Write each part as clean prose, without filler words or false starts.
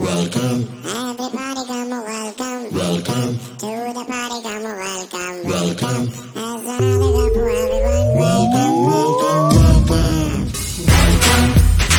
welcome. Everybody come welcome. Welcome to the party, come welcome. Welcome. As another go for everyone. Welcome, welcome, welcome. Welcome.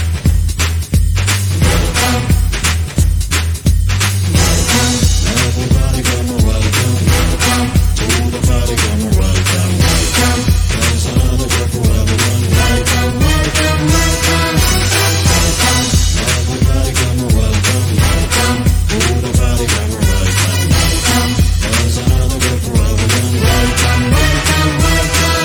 Everybody come welcome. Welcome to the party, come welcome. Welcome. As another go for everyone. Welcome, welcome, welcome. Everybody come welcome. Welcome to the party, come welcome. Welcome. As another go for everyone. Welcome, welcome, welcome.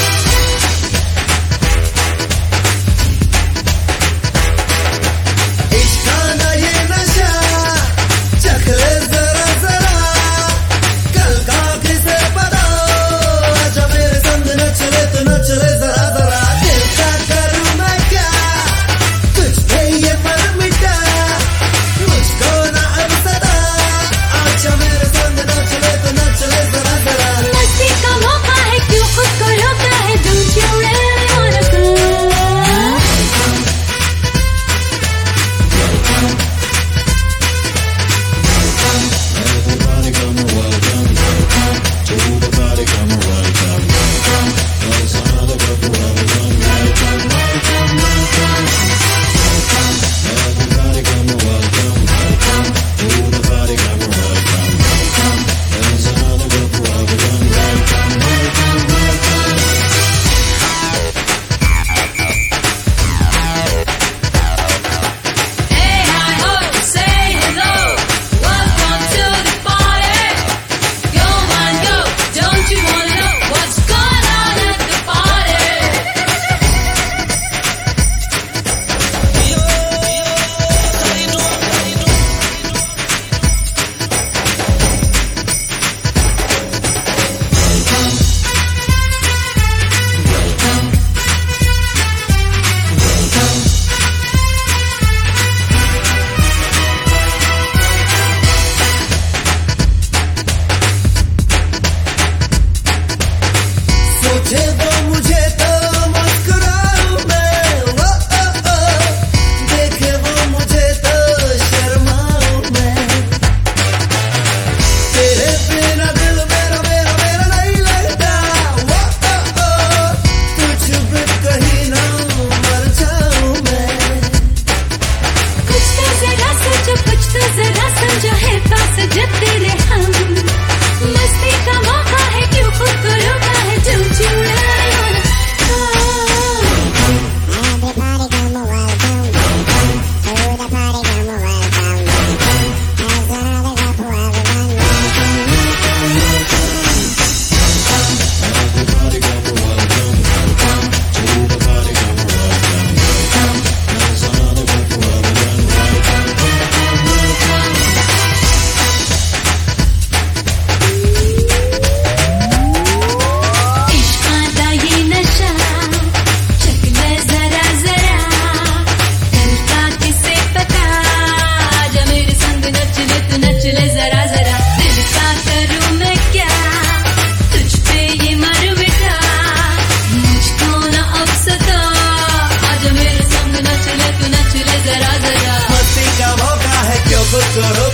इश्काना ये नशा चखले जरा जरा कल का किसे पता आजा मेरे संग न चले तो न चले जरा जरा दिल का करूं मैं क्या तुझ पे ये पर मिटा मुझको ना अब सदा आजा मेरे संग न चले तो न चले जरा जरा मस्ती का मौका है क्यों खुद को रोका है don't you really wanna go Everybody come welcome. Welcome to the party, come welcome. Welcome. As another go for everyone. Welcome, welcome, welcome. Welcome. Everybody come welcome. Welcome to the party, come welcome. Welcome. As another go for everyone. Welcome, welcome, welcome. Hey hi ho say hello welcome to the party go man go don't you wanna know what's going on at the party सोचे वो मुझे तो मुस्कुराऊं मैं वो देखे वो मुझे तो शर्माऊं मैं तेरे बिना दिल मेरा मेरा मेरा नहीं लगता वो तुझ बिन कहीं ना मर जाऊं मैं कुछ तो जरा सोचो कुछ तो जरा समझो है पास जब तेरे हम मस्ती का मौका है क्यों खुद को रोका है don't you really wanna go Everybody come welcome. Welcome to the party, come welcome. Welcome. As another go for everyone. Welcome, welcome, welcome. Everybody come welcome. Welcome to the party, come welcome. Welcome. As another go for everyone. Welcome, welcome, welcome. इश्क का ये नशा चख ले जरा जरा कल का किसे पता आजा मेरे संग नच ले तू नच ले जरा जरा दिल का करूं मैं क्या तुझ पे ये मर मिटा मुझको ना अब सता आजा मेरे संग नच ले तू नच ले जरा जरा मस्ती का मौका है क्यों खुद को